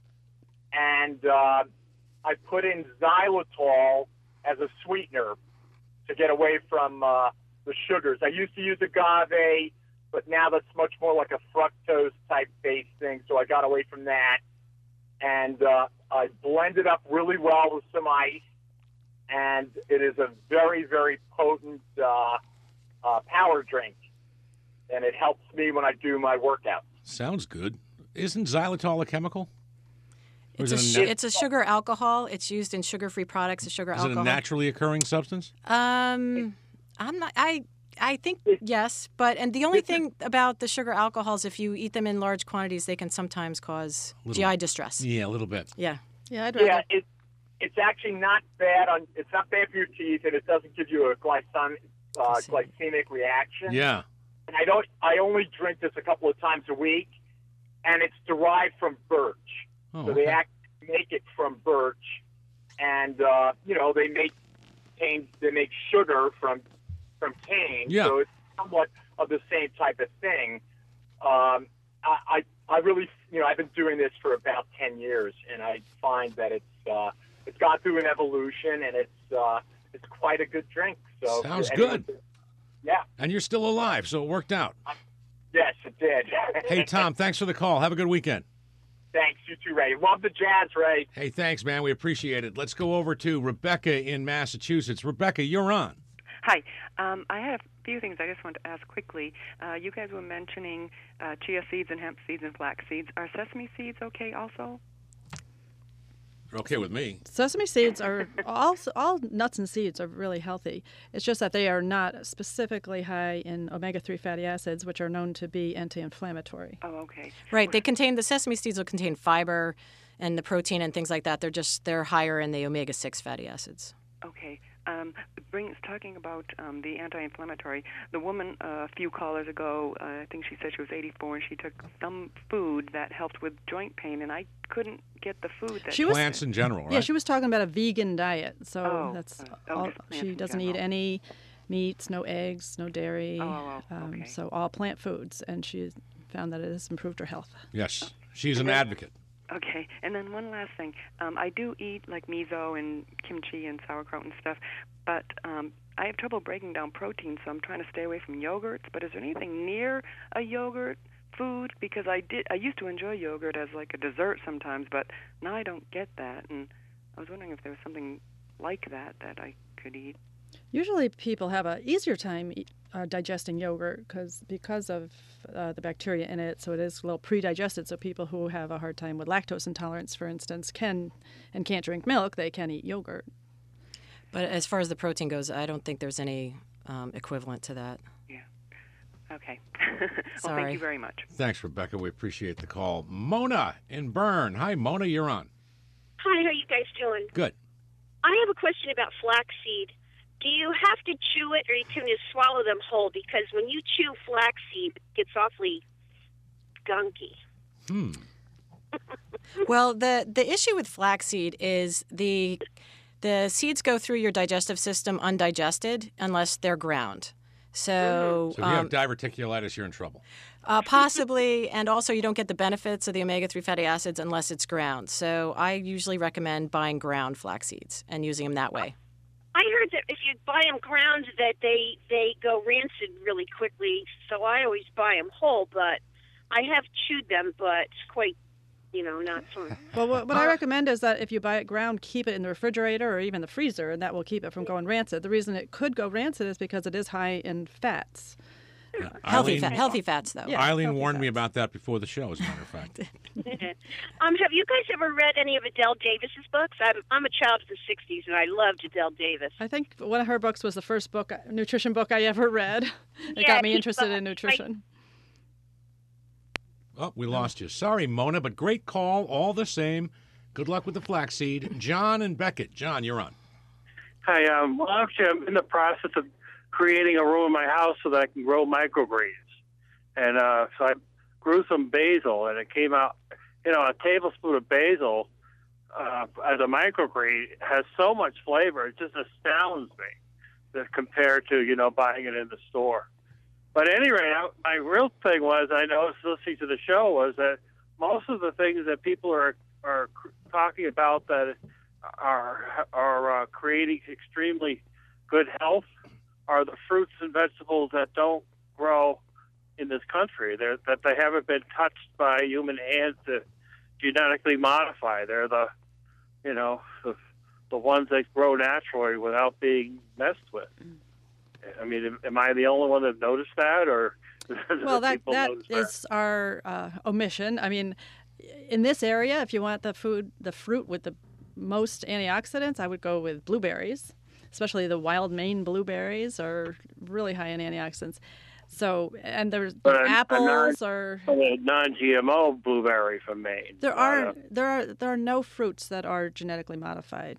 and uh, I put in xylitol as a sweetener to get away from uh, the sugars. I used to use agave, but now that's much more like a fructose type based thing, so I got away from that. And uh, I blend it up really well with some ice. And it is a very, very potent uh, uh, power drink, and it helps me when I do my workouts. Sounds good. Isn't xylitol a chemical? Or It's a, is su- it a, nat- it's a sugar alcohol. It's used in sugar-free products. A sugar is it alcohol. a naturally occurring substance? Um, I'm not. I I think yes, but and the only thing about the sugar alcohols, if you eat them in large quantities, they can sometimes cause Little- G I distress. Yeah, a little bit. Yeah. Yeah, I'd Yeah, rather. it, it's actually not bad on. It's not bad for your teeth, and it doesn't give you a glycem, uh, glycemic reaction. Yeah. And I don't. I only drink this a couple of times a week, and it's derived from birch. Oh, so they okay. act, make it from birch, and uh, you know they make cane. They make sugar from from cane. Yeah. So it's somewhat of the same type of thing. Um, I, I I really, you know, I've been doing this for about ten years, and I find that it's uh, it's gone through an evolution, and it's uh, it's quite a good drink. So Sounds anyone- good. Yeah. And you're still alive, so it worked out. Yes, it did. Hey, Tom, thanks for the call. Have a good weekend. Thanks, you too, Ray. Love the jazz, Ray. Hey, thanks, man. We appreciate it. Let's go over to Rebecca in Massachusetts. Rebecca, you're on. Hi. Um, I had a few things I just wanted to ask quickly. Uh, you guys were mentioning uh, chia seeds and hemp seeds and flax seeds. Are sesame seeds okay also? You're okay with me. Sesame seeds are all all nuts and seeds are really healthy. It's just that they are not specifically high in omega three fatty acids, which are known to be anti-inflammatory. Oh, okay. Right. They contain the sesame seeds will contain fiber and the protein and things like that. They're just they're higher in the omega six fatty acids. Okay. Um, brings talking about um, the anti-inflammatory. The woman uh, a few callers ago, uh, I think she said she was eighty-four, and she took some food that helped with joint pain, and I couldn't get the food that She was- Plants in general, right? Yeah, she was talking about a vegan diet, so Oh, that's uh, oh, all. just plants She in doesn't eat general. any meats, no eggs, no dairy. Oh, oh, um, okay. So all plant foods, and she found that it has improved her health. Yes. She's an And then- advocate. Okay, and then one last thing. Um, I do eat like miso and kimchi and sauerkraut and stuff, but um, I have trouble breaking down protein, so I'm trying to stay away from yogurts. But is there anything near a yogurt food? Because I did, I used to enjoy yogurt as like a dessert sometimes, but now I don't get that, and I was wondering if there was something like that that I could eat. Usually, people have a easier time eat, uh, digesting yogurt because because of uh, the bacteria in it. So it is a little pre-digested. So people who have a hard time with lactose intolerance, for instance, can and can't drink milk. They can eat yogurt. But as far as the protein goes, I don't think there's any um, equivalent to that. Yeah. Okay. Well, Sorry. thank you very much. Thanks, Rebecca. We appreciate the call. Mona in Bern. Hi, Mona. You're on. Hi, how you guys doing? Good. I have a question about flaxseed. Do you have to chew it, or you can just swallow them whole? Because when you chew flaxseed, it gets awfully gunky. Hmm. Well, the the issue with flaxseed is the the seeds go through your digestive system undigested unless they're ground. So, So if you have um, diverticulitis, you're in trouble. uh, possibly, and also you don't get the benefits of the omega three fatty acids unless it's ground. So I usually recommend buying ground flax seeds and using them that way. I heard that if you buy them ground, that they they go rancid really quickly. So I always buy them whole, but I have chewed them, but quite, you know, not so. Well, what, what I recommend is that if you buy it ground, keep it in the refrigerator or even the freezer, and that will keep it from going rancid. The reason it could go rancid is because it is high in fats. Healthy Eileen- fat, healthy fats though. Yeah, Eileen healthy warned me about that before the show, as a matter of fact. um, have you guys ever read any of Adele Davis's books? I'm I'm a child of the sixties, and I loved Adele Davis. I think one of her books was the first book, nutrition book I ever read. It Yeah, got me he- interested I- in nutrition. Oh, we lost you. Sorry, Mona, but great call all the same. Good luck with the flaxseed. John and Beckett. John, you're on. Hi, um, well, actually, I'm in the process of creating a room in my house so that I can grow microgreens. And uh, so I grew some basil, and it came out, you know, a tablespoon of basil uh, as a microgreen has so much flavor. It just astounds me that compared to, you know, buying it in the store. But at any rate, I, my real thing was, I noticed listening to the show, was that most of the things that people are, are talking about that are, are uh, creating extremely good health are the fruits and vegetables that don't grow in this country. They're, that they haven't been touched by human hands to genetically modify. They're the, you know, the, the ones that grow naturally without being messed with. I mean, am, am I the only one that noticed that, or Well, that people that notice is our uh, omission. I mean, in this area, if you want the food, the fruit with the most antioxidants, I would go with blueberries. especially the wild Maine blueberries are really high in antioxidants. So, and there's But a- a apples non- are. A non-G M O blueberry from Maine. There Not are a- there are there are no fruits that are genetically modified.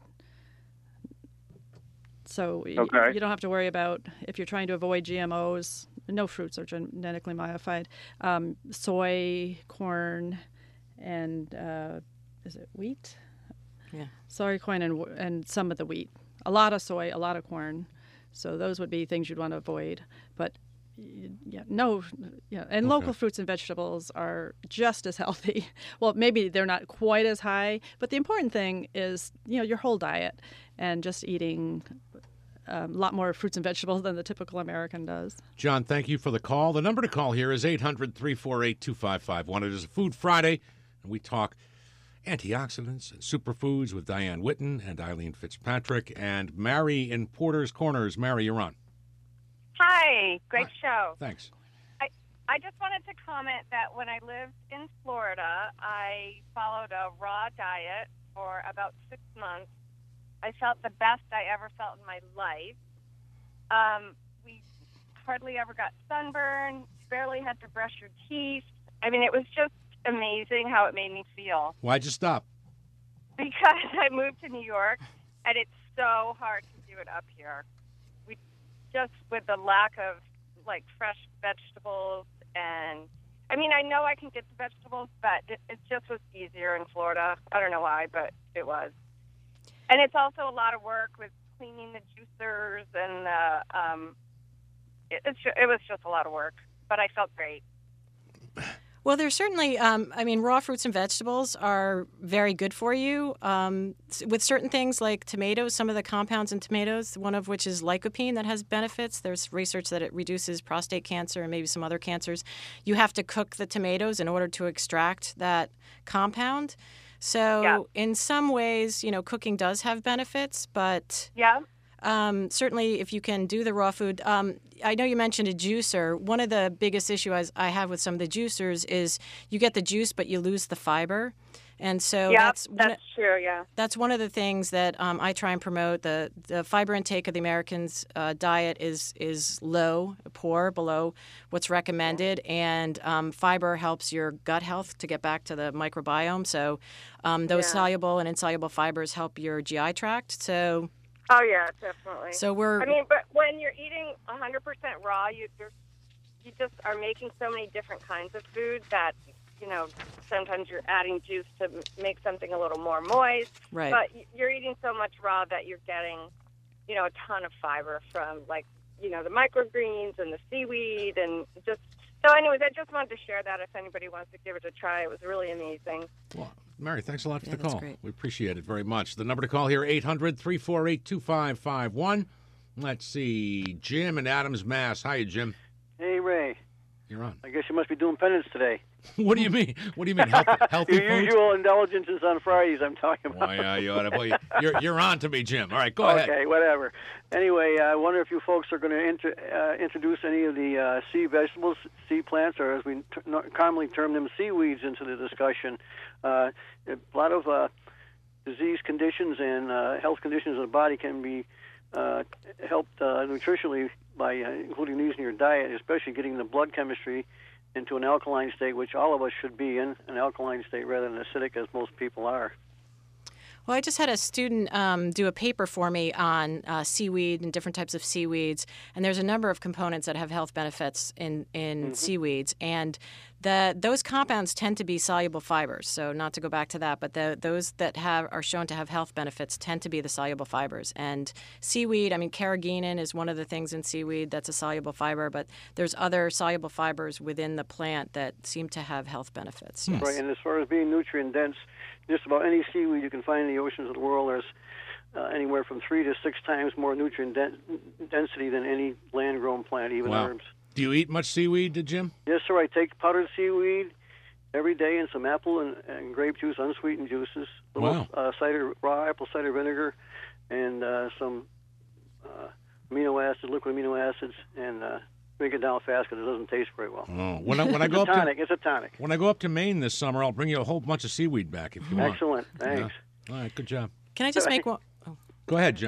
So y- Okay. you don't have to worry about if you're trying to avoid G M Os. No fruits are genetically modified. Um, soy, corn, and uh, is it wheat? Yeah. Soy, corn, and w- and some of the wheat. A lot of soy, a lot of corn. So those would be things you'd want to avoid. But y- yeah, no, yeah, and Okay. local fruits and vegetables are just as healthy. Well, maybe they're not quite as high, but the important thing is, you know, your whole diet and just eating um, a lot more fruits and vegetables than the typical American does. John, thank you for the call. The number to call here is eight hundred, three four eight, two five five one. It is a Food Friday, and we talk antioxidants and superfoods with Diane Witten and Eileen Fitzpatrick and Mary in Porter's Corners. Mary, you're on. Hi, great show. Thanks. I, I just wanted to comment that when I lived in Florida, I followed a raw diet for about six months. I felt the best I ever felt in my life. Um, we hardly ever got sunburn, barely had to brush your teeth. I mean, it was just amazing how it made me feel. Why'd you stop? Because I moved to New York, and it's so hard to do it up here. We just with the lack of like fresh vegetables, and I mean, I know I can get the vegetables, but it, it just was easier in Florida. I don't know why, but it was. And it's also a lot of work with cleaning the juicers, and uh, um, it, it's ju- it was just a lot of work. But I felt great. Well, there's certainly, um, I mean, raw fruits and vegetables are very good for you. Um, s- with certain things like tomatoes, some of the compounds in tomatoes, one of which is lycopene that has benefits. There's research that it reduces prostate cancer and maybe some other cancers. You have to cook the tomatoes in order to extract that compound. So Yeah. in some ways, you know, cooking does have benefits, but Yeah. um, certainly if you can do the raw food. Um, I know you mentioned a juicer. One of the biggest issues I have with some of the juicers is you get the juice, but you lose the fiber. And so yeah, that's one that's true. Yeah. that's one of the things that um, I try and promote. The the fiber intake of the Americans' uh, diet is is low, poor, below what's recommended, and um, fiber helps your gut health to get back to the microbiome. So um, those Yeah. soluble and insoluble fibers help your G I tract. So Oh yeah, definitely. So we're- I mean, but when you're eating one hundred percent raw, you you're, you just are making so many different kinds of food that you know sometimes you're adding juice to m- make something a little more moist. Right. But y- you're eating so much raw that you're getting, you know, a ton of fiber from like you know the microgreens and the seaweed and just. So, anyways, I just wanted to share that if anybody wants to give it a try. It was really amazing. Well, Mary, thanks a lot for Yeah, the that's call. great. We appreciate it very much. The number to call here, eight hundred, three four eight, two five five one. Let's see. Jim in Adams, Mass. Hiya, Jim. Hey, Ray. You're on. I guess you must be doing penance today. What do you mean? What do you mean? Healthy, healthy Your foods? usual indulgences on Fridays, I'm talking about. Well, yeah, you ought to, well, you're, you're on to me, Jim. All right, go okay, ahead. whatever. Anyway, I wonder if you folks are going to inter, uh, introduce any of the uh, sea vegetables, sea plants, or as we t- no- commonly term them, seaweeds, into the discussion. Uh, a lot of uh, disease conditions and uh, health conditions of the body can be uh, helped uh, nutritionally by uh, including these in your diet, especially getting the blood chemistry into an alkaline state, which all of us should be in, an alkaline state rather than acidic as most people are. Well, I just had a student um, do a paper for me on uh, seaweed and different types of seaweeds, and there's a number of components that have health benefits in, in Mm-hmm. seaweeds, and the those compounds tend to be soluble fibers. So, not to go back to that, but the, those that have are shown to have health benefits tend to be the soluble fibers. And seaweed, I mean, carrageenan is one of the things in seaweed that's a soluble fiber, but there's other soluble fibers within the plant that seem to have health benefits. Yes. Right, and as far as being nutrient dense, just about any seaweed you can find in the oceans of the world, there's uh, anywhere from three to six times more nutrient den- density than any land-grown plant, even Wow. herbs. Do you eat much seaweed, Jim? Yes, sir. I take powdered seaweed every day and some apple and, and grape juice, unsweetened juices, a little Wow. uh, cider, raw apple cider vinegar, and uh, some uh, amino acids, liquid amino acids, and uh, drink it down fast because it doesn't taste very well. Oh, when I, when I go it's up a to tonic. It's a tonic. when I go up to Maine this summer, I'll bring you a whole bunch of seaweed back if you want. Excellent. Thanks. Yeah. All right, good job. Can I just make one? Go ahead, Jim.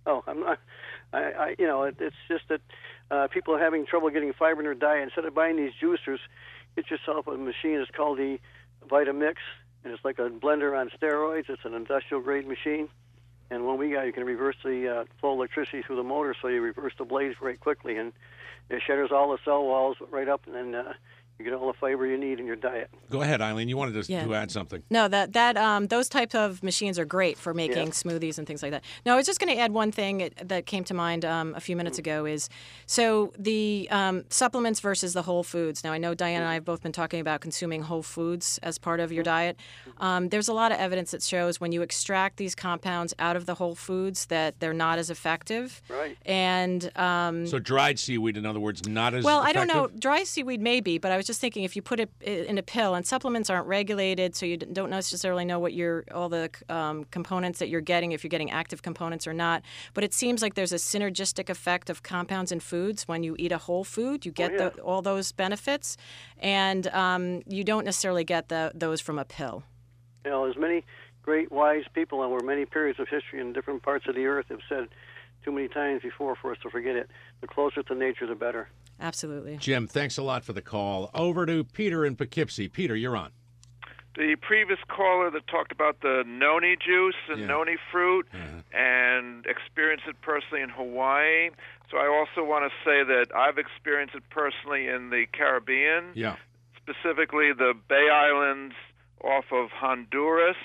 Oh, I'm not. I, I you know, it, it's just that uh, people are having trouble getting fiber in their diet. Instead of buying these juicers, get yourself a machine. It's called the Vitamix, and it's like a blender on steroids. It's an industrial grade machine. And when we got, you can reverse the uh, flow of electricity through the motor, so you reverse the blades very quickly, and it shatters all the cell walls right up, and then uh, you get all the fiber you need in your diet. Go ahead, Eileen. You wanted to, Yeah. to add something. No, that that um, those types of machines are great for making Yeah. smoothies and things like that. No, I was just going to add one thing that came to mind um, a few minutes ago is so the um, supplements versus the whole foods. Now, I know Diane and I have both been talking about consuming whole foods as part of your diet. Um, there's a lot of evidence that shows when you extract these compounds out of the whole foods that they're not as effective. Right. And um, So dried seaweed, in other words, not as well, I effective? don't know. Dry seaweed maybe, but I was just thinking if you put it in a pill, and supplements aren't regulated, so you don't necessarily know what your all the um, components that you're getting, if you're getting active components or not. But it seems like there's a synergistic effect of compounds in foods. When you eat a whole food, you get Oh, yeah. the, all those benefits, and um, you don't necessarily get the, those from a pill. You know, there's many great wise people over many periods of history in different parts of the earth have said too many times before for us to forget it. The closer to nature, the better. Absolutely. Jim, thanks a lot for the call. Over to Peter in Poughkeepsie. Peter, you're on. The previous caller that talked about the noni juice and Yeah. noni fruit Uh-huh. and experienced it personally in Hawaii. So I also want to say that I've experienced it personally in the Caribbean, Yeah. specifically the Bay Islands off of Honduras.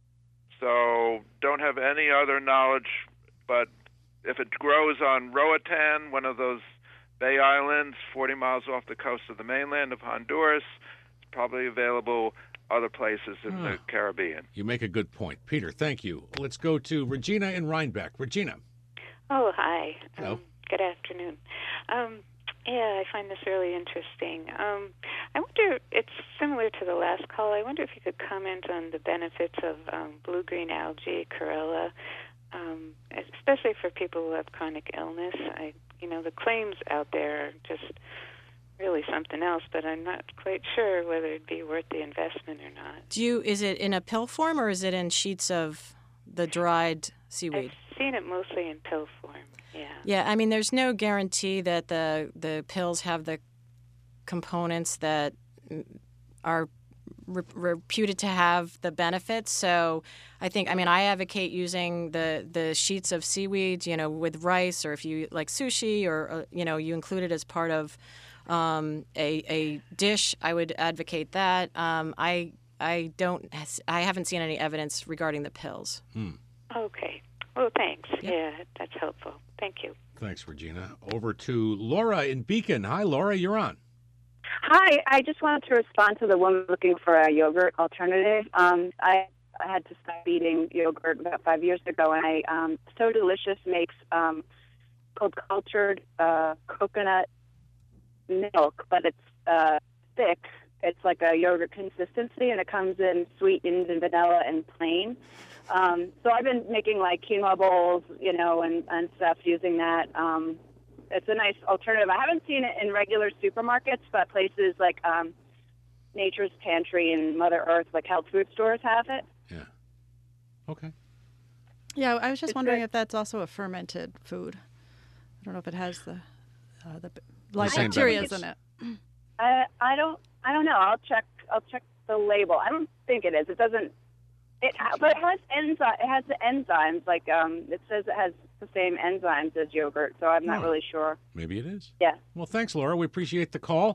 So don't have any other knowledge, but if it grows on Roatan, one of those Bay Islands, forty miles off the coast of the mainland of Honduras, it's probably available other places in Hmm. the Caribbean. You make a good point. Peter, thank you. Let's go to Regina in Rhinebeck. Regina. Oh, hi. Hello. Um, good afternoon. Um, yeah, I find this really interesting. Um, I wonder, it's similar to the last call. I wonder if you could comment on the benefits of um, blue-green algae, chlorella, um, especially for people who have chronic illness. I, you know, the claims out there are just really something else, but I'm not quite sure whether it'd be worth the investment or not. Do you? Is it in a pill form or is it in sheets of the dried seaweed? I've seen it mostly in pill form, yeah. Yeah, I mean, there's no guarantee that the the pills have the components that mm, are re- reputed to have the benefits. So I think, I mean, I advocate using the, the sheets of seaweed, you know, with rice, or if you like sushi, or, uh, you know, you include it as part of um, a, a dish, I would advocate that. Um, I I don't, I haven't seen any evidence regarding the pills. Hmm. Okay. Well, thanks. Yeah, that's helpful. Thank you. Thanks, Regina. Over to Laura in Beacon. Hi, Laura. You're on. Hi, I just wanted to respond to the woman looking for a yogurt alternative. Um, I, I had to stop eating yogurt about five years ago, and I um, So Delicious makes um, called cultured uh, coconut milk, but it's uh, thick. It's like a yogurt consistency, and it comes in sweetened and vanilla and plain. Um, so I've been making like quinoa bowls, you know, and, and stuff using that. Um, it's a nice alternative. I haven't seen it in regular supermarkets, but places like um, Nature's Pantry and Mother Earth, like health food stores, have it. Okay. Yeah, I was just It's wondering good. if that's also a fermented food. I don't know if it has the uh, the b- The like same bacteria in benefits. it. I I don't I don't know. I'll check I'll check the label. I don't think it is. It doesn't. It ha- but it has enzyme. It has the enzymes. Like um, it says it has the same enzymes as yogurt. So I'm not Oh. really sure. Maybe it is. Yeah. Well, thanks, Laura. We appreciate the call.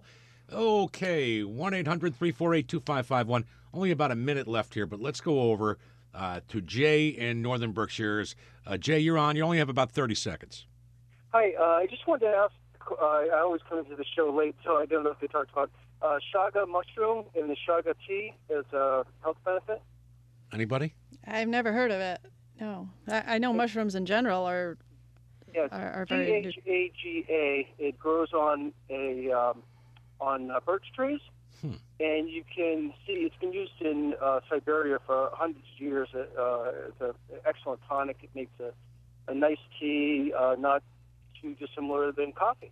Okay, one eight hundred three four eight two five five one. Only about a minute left here, but let's go over uh, to Jay in Northern Berkshires. Uh, Jay, you're on. You only have about thirty seconds. Hi, uh, I just wanted to ask, uh, I always come into the show late, so I don't know if they talked about uh, shaga mushroom and the shaga tea as a health benefit. Anybody? I've never heard of it. No, I, I know mushrooms in general are Yes, are, are C very. H A G A. It grows on a um, on uh, birch trees, Hmm. and you can see it's been used in uh, Siberia for hundreds of years. Uh, it's an excellent tonic. It makes a, a nice tea, uh, not too dissimilar than coffee.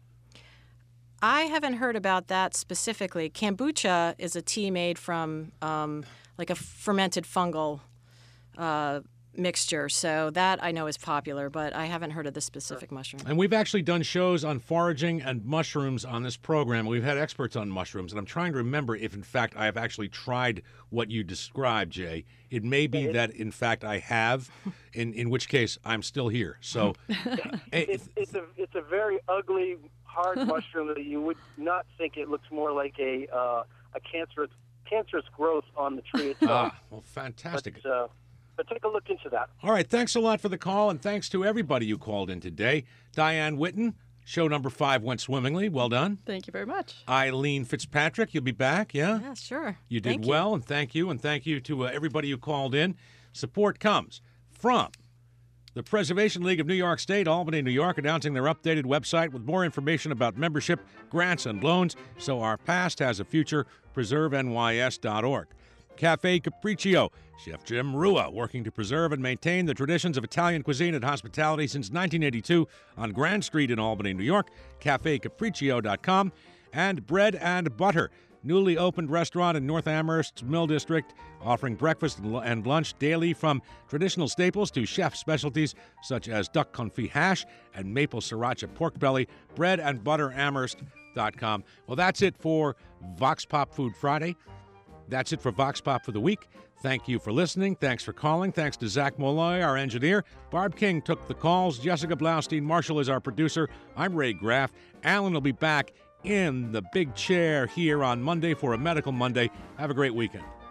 I haven't heard about that specifically. Kombucha is a tea made from um, like a fermented fungal uh, mixture. So that I know is popular, but I haven't heard of the specific mushroom. And we've actually done shows on foraging and mushrooms on this program. We've had experts on mushrooms, and I'm trying to remember if, in fact, I have actually tried what you described, Jay. It may be that, in fact, I have, in, in which case I'm still here. So it's, it's, a, it's a very ugly, hard mushroom that you would not think. It looks more like a, uh, a cancerous, cancerous growth on the tree itself. Ah, well, fantastic. But, uh, But take a look into that. All right, thanks a lot for the call, and thanks to everybody you called in today. Diane Whitten, show number five went swimmingly. Well done. Thank you very much. Eileen Fitzpatrick, you'll be back, yeah? Yeah, sure. You did Thank well, and thank you, and thank you to uh, everybody who called in. Support comes from the Preservation League of New York State, Albany, New York, announcing their updated website with more information about membership, grants, and loans, so our past has a future. preserve N Y S dot org. Cafe Capriccio, Chef Jim Rua, working to preserve and maintain the traditions of Italian cuisine and hospitality since nineteen eighty-two on Grand Street in Albany, New York, cafe capriccio dot com, and Bread and Butter, newly opened restaurant in North Amherst's Mill District, offering breakfast and lunch daily from traditional staples to chef specialties such as duck confit hash and maple sriracha pork belly. bread and butter amherst dot com. Well, that's it for Vox Pop Food Friday. That's it for Vox Pop for the week. Thank you for listening. Thanks for calling. Thanks to Zach Molloy, our engineer. Barb King took the calls. Jessica Blaustein Marshall is our producer. I'm Ray Graff. Alan will be back in the big chair here on Monday for a Medical Monday. Have a great weekend.